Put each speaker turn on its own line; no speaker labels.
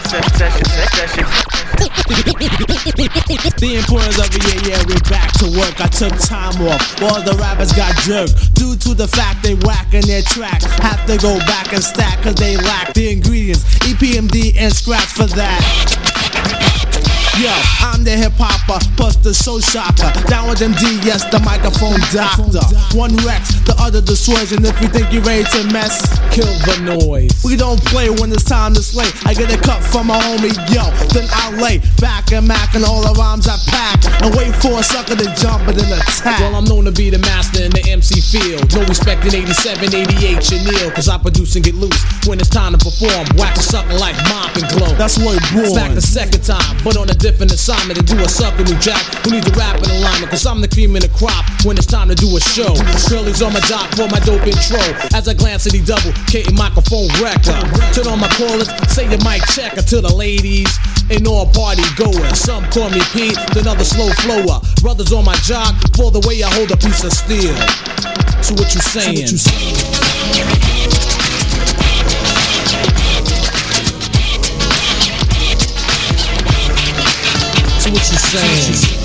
The importance of it, yeah, we back to work. I took time off, all the rappers got jerked due to the fact they whacking their track. Have to go back and stack cause they lack the ingredients, EPMD and scratch for that. Yo, I'm the hip-hopper, plus the soul shocker. Down with them D, yes, the microphone doctor. One Rex, the other the Swords. And if you think you're ready to mess, kill the noise. We don't play when it's time to slay. I get a cut from my homie, yo, then I lay back and mac and all the rhymes I pack and wait for a sucker to jump and then attack.
Well, I'm known to be the master in the MC field. No respect in 87, 88, Chanel, cause I produce and get loose. When it's time to perform, wax a sucker like Mop and Glow.
That's what it born.
Back the second time, but on a different assignment to do a sucker new jack who needs a rap in alignment, cause I'm the cream in the crop when it's time to do a show. Curly's on my job for my dope intro. As I glance at the double K microphone wrecker, turn on my callers, say your mic checker to the ladies and all party goers. Some call me Pete, then others slow flower. Brothers on my job for the way I hold a piece of steel. So what you saying? So what you saying?